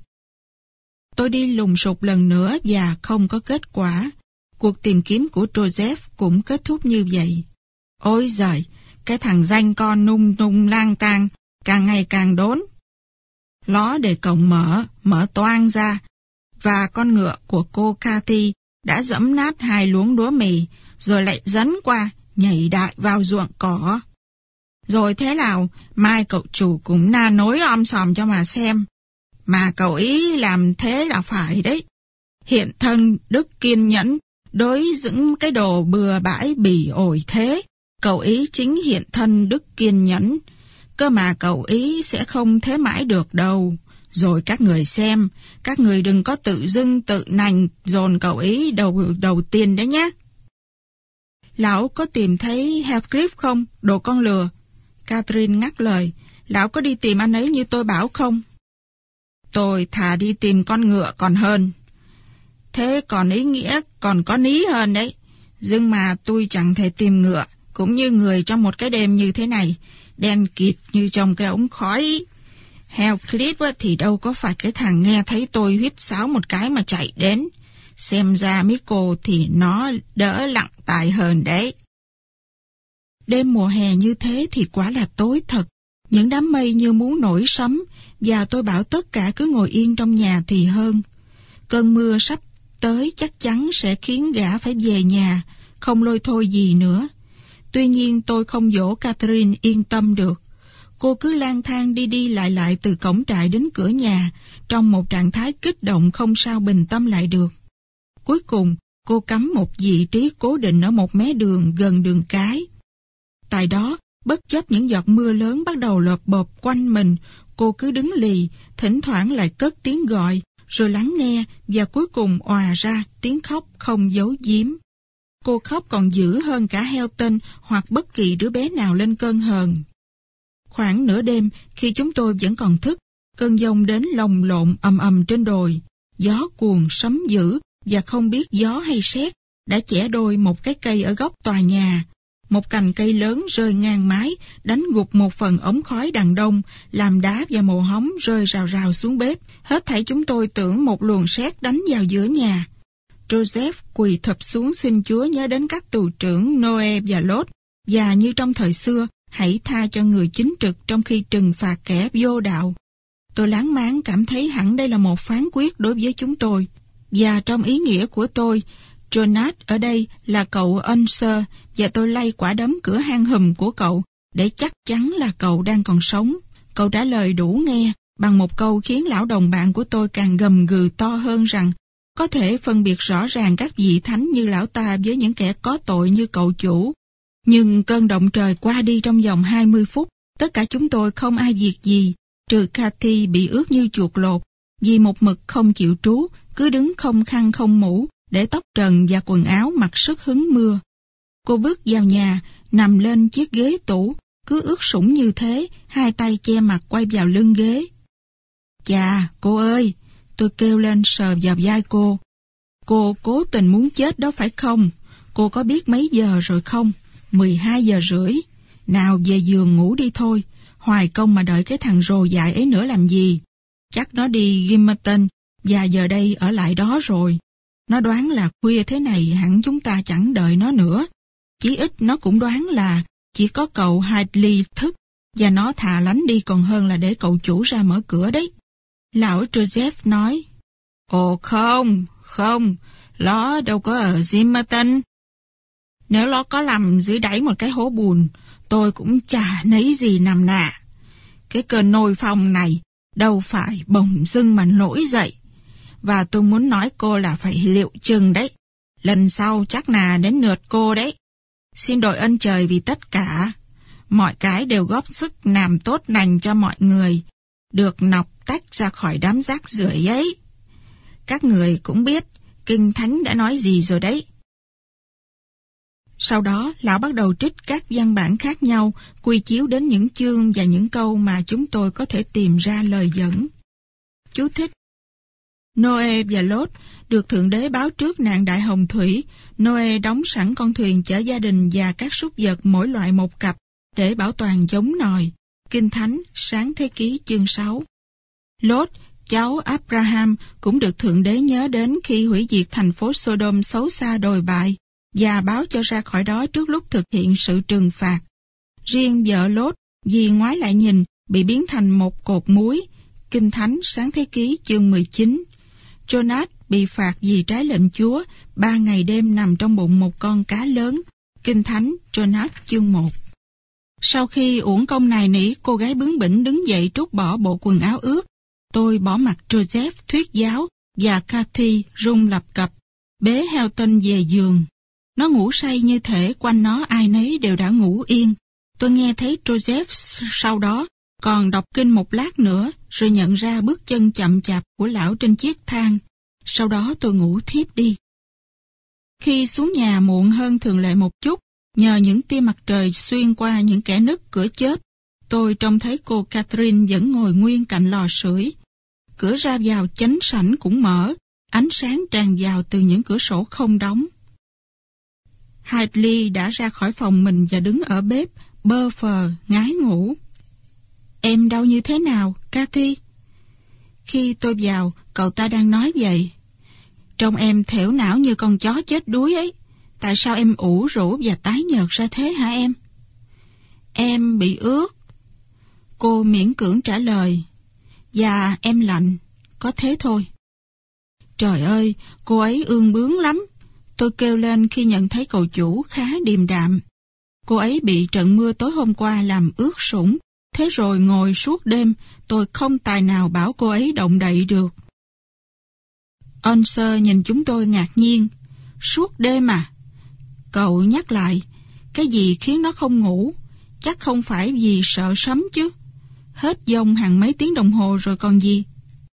[SPEAKER 1] Tôi đi lùng sục lần nữa và không có kết quả. Cuộc tìm kiếm của Joseph cũng kết thúc như vậy. Ôi giời, cái thằng danh con nung nung lang tang, càng ngày càng đốn. Ló để cổng mở toang ra, và con ngựa của cô Cathy đã giẫm nát 2 luống lúa mì, rồi lại dấn qua, nhảy đại vào ruộng cỏ. Rồi thế nào, mai cậu chủ cũng na nối om sòm cho mà xem. Mà cậu ý làm thế là phải đấy. Hiện thân đức kiên nhẫn, đối những cái đồ bừa bãi bỉ ổi thế, cậu ý chính hiện thân đức kiên nhẫn. Cơ mà cậu ý sẽ không thế mãi được đâu. Rồi các người xem, các người đừng có tự dưng tự nành dồn cậu ý đầu tiên đấy nhé. Lão có tìm thấy Heathcliff không, đồ con lừa? Catherine ngắt lời. Lão có đi tìm anh ấy như tôi bảo không? Tôi thà đi tìm con ngựa còn hơn. Thế còn ý nghĩa còn có ní hơn đấy. Nhưng mà tôi chẳng thể tìm ngựa, cũng như người trong một cái đêm như thế này, đen kịt như trong cái ống khói. Heathcliff thì đâu có phải cái thằng nghe thấy tôi huýt sáo một cái mà chạy đến. Xem ra Michael thì nó đỡ lặng tài hơn đấy. Đêm mùa hè như thế thì quá là tối thật. Những đám mây như muốn nổi sấm, và tôi bảo tất cả cứ ngồi yên trong nhà thì hơn. Cơn mưa sắp tới chắc chắn sẽ khiến gã phải về nhà, không lôi thôi gì nữa. Tuy nhiên tôi không dỗ Catherine yên tâm được. Cô cứ lang thang đi lại từ cổng trại đến cửa nhà, trong một trạng thái kích động không sao bình tâm lại được. Cuối cùng, cô cắm một vị trí cố định ở một mé đường gần đường cái. Tại đó, bất chấp những giọt mưa lớn bắt đầu lộp bộp quanh mình, cô cứ đứng lì, thỉnh thoảng lại cất tiếng gọi, rồi lắng nghe, và cuối cùng òa ra tiếng khóc không giấu giếm. Cô khóc còn dữ hơn cả Helton hoặc bất kỳ đứa bé nào lên cơn hờn. Khoảng nửa đêm, khi chúng tôi vẫn còn thức, cơn giông đến lồng lộn ầm ầm trên đồi. Gió cuồng sấm dữ, và không biết gió hay sét đã chẻ đôi một cái cây ở góc tòa nhà. Một cành cây lớn rơi ngang mái, đánh gục một phần ống khói đằng đông, làm đá và mồ hóng rơi rào rào xuống bếp. Hết thảy chúng tôi tưởng một luồng sét đánh vào giữa nhà. Joseph quỳ thụp xuống xin Chúa nhớ đến các tù trưởng Noe và Lot, và như trong thời xưa, hãy tha cho người chính trực trong khi trừng phạt kẻ vô đạo. Tôi láng máng cảm thấy hẳn đây là một phán quyết đối với chúng tôi, và trong ý nghĩa của tôi, Jonas ở đây là cậu Unser, và tôi lay quả đấm cửa hang hùm của cậu để chắc chắn là cậu đang còn sống. Cậu trả lời đủ nghe bằng một câu khiến lão đồng bạn của tôi càng gầm gừ to hơn rằng có thể phân biệt rõ ràng các vị thánh như lão ta với những kẻ có tội như cậu chủ. Nhưng cơn động trời qua đi trong vòng 20 phút, tất cả chúng tôi không ai việc gì, trừ Cathy bị ướt như chuột lột, vì một mực không chịu trú, cứ đứng không khăn không mũ, để tóc trần và quần áo mặc sức hứng mưa. Cô bước vào nhà, nằm lên chiếc ghế tủ, cứ ướt sũng như thế, hai tay che mặt quay vào lưng ghế. Chà, cô ơi! Tôi kêu lên sờ vào vai cô. Cô cố tình muốn chết đó phải không? Cô có biết mấy giờ rồi không? 12 giờ rưỡi. Nào về giường ngủ đi thôi. Hoài công mà đợi cái thằng rồ dại ấy nữa làm gì? Chắc nó đi Gimmerton, và giờ đây ở lại đó rồi. Nó đoán là khuya thế này hẳn chúng ta chẳng đợi nó nữa. Chí ít nó cũng đoán là chỉ có cậu Hadley thức, và nó thà lánh đi còn hơn là để cậu chủ ra mở cửa đấy. Lão Joseph nói, ồ không, nó đâu có ở Gimmerton. Nếu nó có nằm dưới đáy một cái hố bùn, tôi cũng chả nấy gì nằm nạ. Cái cơn nôi phong này đâu phải bỗng dưng mà nổi dậy. Và tôi muốn nói cô là phải liệu chừng đấy. Lần sau chắc là đến lượt cô đấy. Xin đội ơn trời vì tất cả. Mọi cái đều góp sức làm tốt lành cho mọi người, được nọc tách ra khỏi đám rác rưởi ấy. Các người cũng biết Kinh Thánh đã nói gì rồi đấy. Sau đó, lão bắt đầu trích các văn bản khác nhau, quy chiếu đến những chương và những câu mà chúng tôi có thể tìm ra lời dẫn. Chú thích: Noe và Lot được Thượng Đế báo trước nạn đại hồng thủy. Noe đóng sẵn con thuyền chở gia đình và các súc vật mỗi loại một cặp để bảo toàn giống nòi. Kinh Thánh, Sáng Thế Ký chương 6. Lot, cháu Abraham, cũng được Thượng Đế nhớ đến khi hủy diệt thành phố Sodom xấu xa đồi bại và báo cho ra khỏi đó trước lúc thực hiện sự trừng phạt. Riêng vợ Lot, vì ngoái lại nhìn, bị biến thành một cột muối. Kinh Thánh, Sáng Thế Ký chương 19. Jonas bị phạt vì trái lệnh Chúa, 3 ngày đêm nằm trong bụng một con cá lớn. Kinh Thánh, Jonas chương 1. Sau khi uổng công nài nỉ, cô gái bướng bỉnh đứng dậy trút bỏ bộ quần áo ướt. Tôi bỏ mặc Joseph thuyết giáo và Cathy run lập cập, bế Helton về giường. Nó ngủ say như thể quanh nó ai nấy đều đã ngủ yên. Tôi nghe thấy Joseph sau đó còn đọc kinh một lát nữa, rồi nhận ra bước chân chậm chạp của lão trên chiếc thang. Sau đó tôi ngủ thiếp đi. Khi xuống nhà muộn hơn thường lệ một chút, Nhờ những tia mặt trời xuyên qua những kẽ nứt cửa chớp, tôi trông thấy cô Catherine vẫn ngồi nguyên cạnh lò sưởi. Cửa ra vào chánh sảnh cũng mở, ánh sáng tràn vào từ những cửa sổ không đóng. Hadley đã ra khỏi phòng mình và đứng ở bếp, bơ phờ, ngái ngủ. Em đau như thế nào, Cathy? Khi tôi vào, cậu ta đang nói vậy. Trông em thểu não như con chó chết đuối ấy. Tại sao em ủ rũ và tái nhợt ra thế hả em? Em bị ướt. Cô miễn cưỡng trả lời. Và em lạnh, có thế thôi. Trời ơi, cô ấy ương bướng lắm. Tôi kêu lên khi nhận thấy cậu chủ khá điềm đạm. Cô ấy bị trận mưa tối hôm qua làm ướt sũng. Thế rồi ngồi suốt đêm, tôi không tài nào bảo cô ấy động đậy được. Onser nhìn chúng tôi ngạc nhiên. Suốt đêm à? Cậu nhắc lại, cái gì khiến nó không ngủ? Chắc không phải vì sợ sấm chứ. Hết giông hàng mấy tiếng đồng hồ rồi còn gì.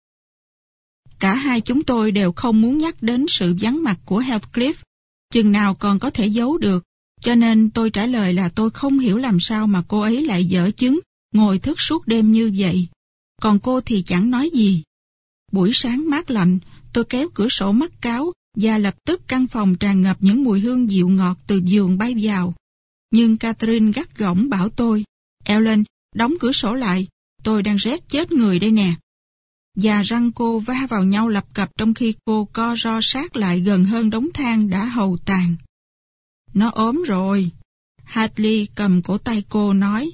[SPEAKER 1] Cả hai chúng tôi đều không muốn nhắc đến sự vắng mặt của Heathcliff, chừng nào còn có thể giấu được, cho nên tôi trả lời là tôi không hiểu làm sao mà cô ấy lại dở chứng, ngồi thức suốt đêm như vậy. Còn cô thì chẳng nói gì. Buổi sáng mát lạnh, tôi kéo cửa sổ mắt cáo, và lập tức căn phòng tràn ngập những mùi hương dịu ngọt từ giường bay vào. Nhưng Catherine gắt gỏng bảo tôi, Ellen, đóng cửa sổ lại, tôi đang rét chết người đây nè. Và răng cô va vào nhau lập cập trong khi cô co ro sát lại gần hơn đống than đã hầu tàn. Nó ốm rồi. Hadley cầm cổ tay cô nói.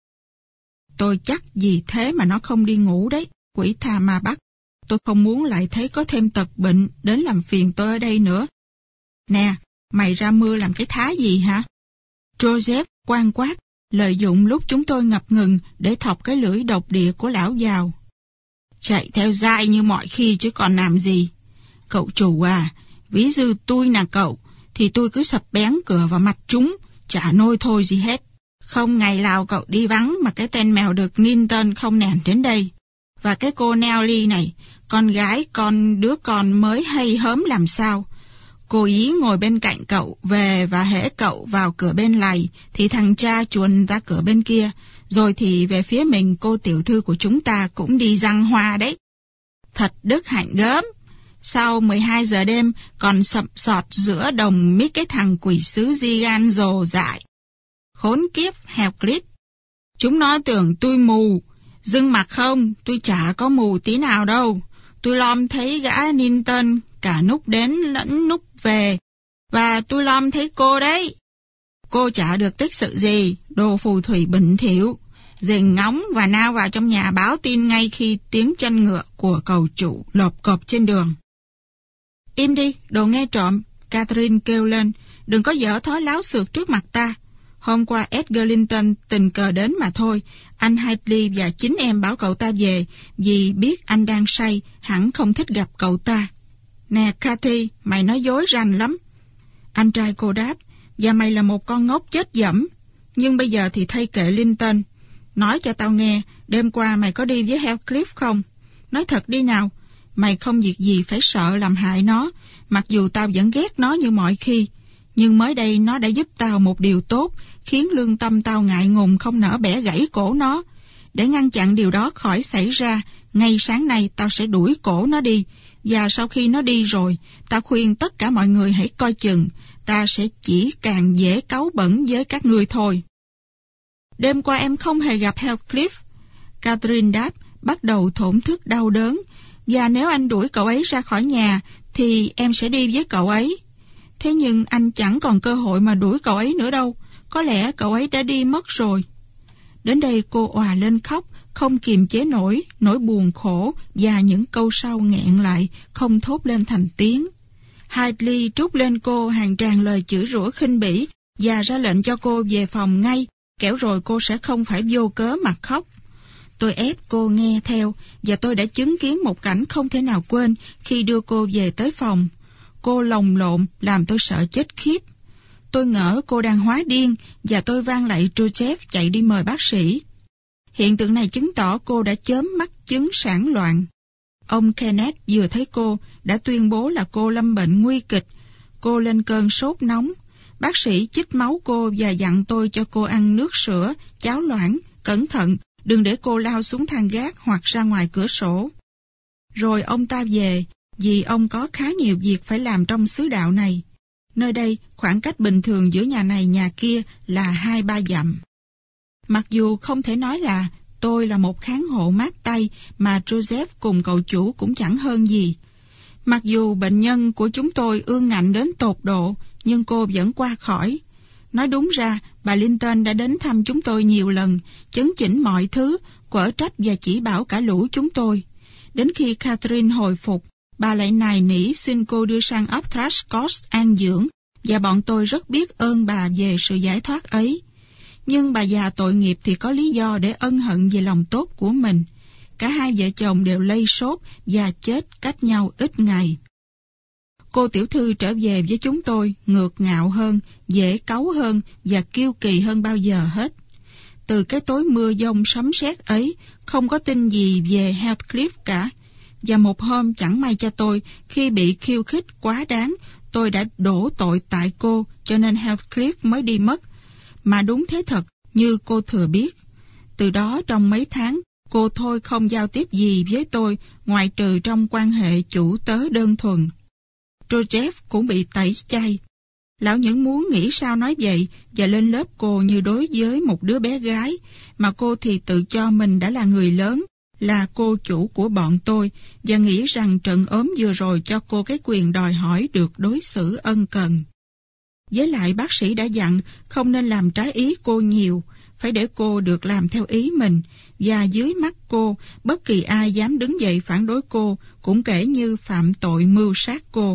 [SPEAKER 1] Tôi chắc vì thế mà nó không đi ngủ đấy, quỷ tha ma bắt. Tôi không muốn lại thấy có thêm tật bệnh đến làm phiền tôi ở đây nữa. Nè, mày ra mưa làm cái thá gì hả? Joseph quan quát, lợi dụng lúc chúng tôi ngập ngừng để thọc cái lưỡi độc địa của lão vào. Chạy theo dai như mọi khi chứ còn làm gì. Cậu chủ à, ví dụ tôi là cậu, thì tôi cứ sập bén cửa vào mặt chúng, chả nôi thôi gì hết. Không ngày nào cậu đi vắng mà cái tên mèo được Linton không nèn đến đây. Và cái cô Nelly này, con gái đứa con mới hay hớm làm sao. Cô ý ngồi bên cạnh cậu về và hễ cậu vào cửa bên này thì thằng cha chuồn ra cửa bên kia, rồi thì về phía mình cô tiểu thư của chúng ta cũng đi răng hoa đấy. Thật đức hạnh gớm. Sau 12 giờ đêm còn sậm sọt giữa đồng mít cái thằng quỷ sứ Gigan rồ dại. Khốn kiếp Heathcliff. Chúng nó tưởng tôi mù. Dưng mặt không, tôi chả có mù tí nào đâu. Tôi lom thấy gã Linton cả núp đến lẫn núp về, và tôi lom thấy cô đấy. Cô chả được tích sự gì, đồ phù thủy bẩn thỉu. Rình ngóng và nao vào trong nhà báo tin ngay khi tiếng chân ngựa của cậu chủ lộp cộp trên đường. Im đi, đồ nghe trộm, Catherine kêu lên, đừng có dở thói láo xược trước mặt ta. Hôm qua Edgar Linton tình cờ đến mà thôi, anh Hadley và chính em bảo cậu ta về, vì biết anh đang say, hẳn không thích gặp cậu ta. Nè Cathy, mày nói dối rành lắm. Anh trai cô đáp, và mày là một con ngốc chết dẫm. Nhưng bây giờ thì thay kệ Linton. Nói cho tao nghe, đêm qua mày có đi với Heathcliff không? Nói thật đi nào, mày không việc gì phải sợ làm hại nó, mặc dù tao vẫn ghét nó như mọi khi. Nhưng mới đây nó đã giúp tao một điều tốt, khiến lương tâm tao ngại ngùng không nỡ bẻ gãy cổ nó. Để ngăn chặn điều đó khỏi xảy ra, ngay sáng nay tao sẽ đuổi cổ nó đi, và sau khi nó đi rồi, tao khuyên tất cả mọi người hãy coi chừng, ta sẽ chỉ càng dễ cáu bẩn với các ngươi thôi. Đêm qua em không hề gặp Heathcliff, Catherine đáp, bắt đầu thổn thức đau đớn, và nếu anh đuổi cậu ấy ra khỏi nhà, thì em sẽ đi với cậu ấy. Thế nhưng anh chẳng còn cơ hội mà đuổi cậu ấy nữa đâu, có lẽ cậu ấy đã đi mất rồi. Đến đây cô òa lên khóc, không kiềm chế nổi nỗi buồn khổ, và những câu sau nghẹn lại, không thốt lên thành tiếng. Hadley trút lên cô hàng tràng lời chửi rủa khinh bỉ, và ra lệnh cho cô về phòng ngay, kẻo rồi cô sẽ không phải vô cớ mà khóc. Tôi ép cô nghe theo, và tôi đã chứng kiến một cảnh không thể nào quên khi đưa cô về tới phòng. Cô lồng lộn làm tôi sợ chết khiếp. Tôi ngỡ cô đang hóa điên, và tôi vang lạy Joseph chạy đi mời bác sĩ. Hiện tượng này chứng tỏ cô đã chớm mắc chứng sản loạn. Ông Kenneth vừa thấy cô đã tuyên bố là cô lâm bệnh nguy kịch. Cô lên cơn sốt nóng. Bác sĩ chích máu cô và dặn tôi cho cô ăn nước sữa, cháo loãng, cẩn thận, đừng để cô lao xuống thang gác hoặc ra ngoài cửa sổ. Rồi ông ta về, vì ông có khá nhiều việc phải làm trong xứ đạo này. Nơi đây, khoảng cách bình thường giữa nhà này nhà kia là 2-3 dặm. Mặc dù không thể nói là tôi là một kháng hộ mát tay, mà Joseph cùng cậu chủ cũng chẳng hơn gì. Mặc dù bệnh nhân của chúng tôi ương ngạnh đến tột độ, nhưng cô vẫn qua khỏi. Nói đúng ra, bà Linton đã đến thăm chúng tôi nhiều lần, chấn chỉnh mọi thứ, quở trách và chỉ bảo cả lũ chúng tôi. Đến khi Catherine hồi phục, bà lại nài nỉ xin cô đưa sang ấp Thrushcott an dưỡng, và bọn tôi rất biết ơn bà về sự giải thoát ấy. Nhưng bà già tội nghiệp thì có lý do để ân hận về lòng tốt của mình. Cả hai vợ chồng đều lây sốt và chết cách nhau ít ngày. Cô tiểu thư trở về với chúng tôi ngược ngạo hơn, dễ cáu hơn và kiêu kỳ hơn bao giờ hết. Từ cái tối mưa giông sấm sét ấy, không có tin gì về Heathcliff cả. Và một hôm chẳng may cho tôi, khi bị khiêu khích quá đáng, tôi đã đổ tội tại cô, cho nên Heathcliff mới đi mất. Mà đúng thế thật, như cô thừa biết. Từ đó trong mấy tháng, cô thôi không giao tiếp gì với tôi, ngoại trừ trong quan hệ chủ tớ đơn thuần. Joseph cũng bị tẩy chay. Lão Nhẫn muốn nghĩ sao nói vậy và lên lớp cô như đối với một đứa bé gái, mà cô thì tự cho mình đã là người lớn, là cô chủ của bọn tôi, và nghĩ rằng trận ốm vừa rồi cho cô cái quyền đòi hỏi được đối xử ân cần. Với lại bác sĩ đã dặn không nên làm trái ý cô nhiều, phải để cô được làm theo ý mình, và dưới mắt cô, bất kỳ ai dám đứng dậy phản đối cô cũng kể như phạm tội mưu sát cô.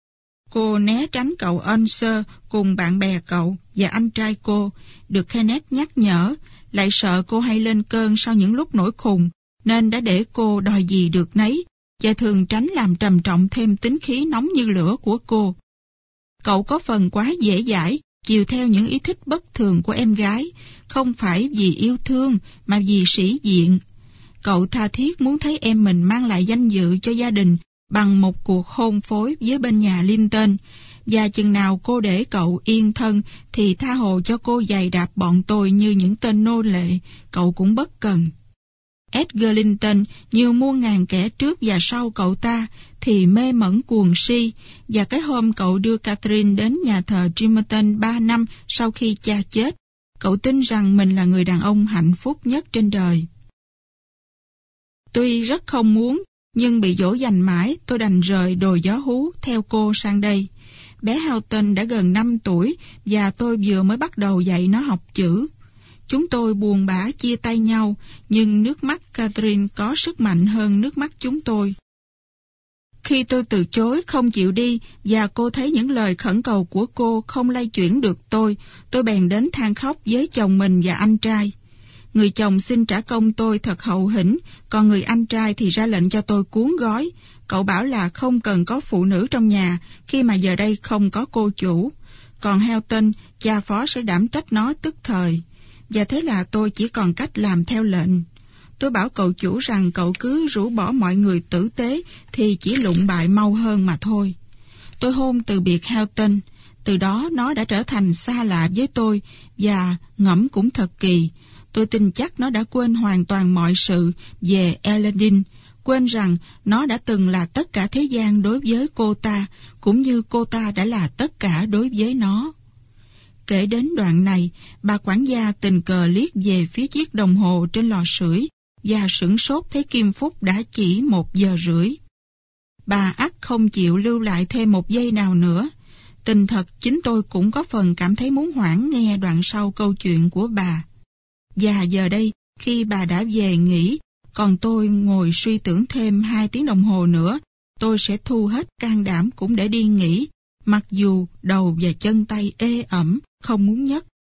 [SPEAKER 1] Cô né tránh cậu Unser cùng bạn bè cậu và anh trai cô, được Kenneth nhắc nhở, lại sợ cô hay lên cơn sau những lúc nổi khùng, nên đã để cô đòi gì được nấy, và thường tránh làm trầm trọng thêm tính khí nóng như lửa của cô. Cậu có phần quá dễ dãi, chiều theo những ý thích bất thường của em gái, không phải vì yêu thương mà vì sĩ diện. Cậu tha thiết muốn thấy em mình mang lại danh dự cho gia đình bằng một cuộc hôn phối với bên nhà Linton, và chừng nào cô để cậu yên thân thì tha hồ cho cô giày đạp bọn tôi như những tên nô lệ, cậu cũng bất cần. Edgar Linton, như muôn ngàn kẻ trước và sau cậu ta, thì mê mẩn cuồng si, và cái hôm cậu đưa Catherine đến nhà thờ Trimerton 3 năm sau khi cha chết, cậu tin rằng mình là người đàn ông hạnh phúc nhất trên đời. Tuy rất không muốn, nhưng bị dỗ dành mãi, tôi đành rời đồi gió hú theo cô sang đây. Bé Houghton đã gần 5 tuổi, và tôi vừa mới bắt đầu dạy nó học chữ. Chúng tôi buồn bã chia tay nhau, nhưng nước mắt Catherine có sức mạnh hơn nước mắt chúng tôi. Khi tôi từ chối không chịu đi, và cô thấy những lời khẩn cầu của cô không lay chuyển được tôi bèn đến than khóc với chồng mình và anh trai. Người chồng xin trả công tôi thật hậu hĩnh, còn người anh trai thì ra lệnh cho tôi cuốn gói. Cậu bảo là không cần có phụ nữ trong nhà, khi mà giờ đây không có cô chủ. Còn Houghton, cha phó sẽ đảm trách nó tức thời. Và thế là tôi chỉ còn cách làm theo lệnh. Tôi bảo cậu chủ rằng cậu cứ rũ bỏ mọi người tử tế thì chỉ lụng bại mau hơn mà thôi. Tôi hôn từ biệt Houghton. Từ đó nó đã trở thành xa lạ với tôi, và ngẫm cũng thật kỳ. Tôi tin chắc nó đã quên hoàn toàn mọi sự về Eladin, quên rằng nó đã từng là tất cả thế gian đối với cô ta, cũng như cô ta đã là tất cả đối với nó. Kể đến đoạn này, bà quản gia tình cờ liếc về phía chiếc đồng hồ trên lò sưởi và sửng sốt thấy kim phút đã chỉ 1 giờ rưỡi. Bà ắt không chịu lưu lại thêm 1 giây nào nữa. Tình thật chính tôi cũng có phần cảm thấy muốn hoãn nghe đoạn sau câu chuyện của bà. Và giờ đây, khi bà đã về nghỉ, còn tôi ngồi suy tưởng thêm 2 tiếng đồng hồ nữa, tôi sẽ thu hết can đảm cũng để đi nghỉ, mặc dù đầu và chân tay ê ẩm, không muốn nhấc.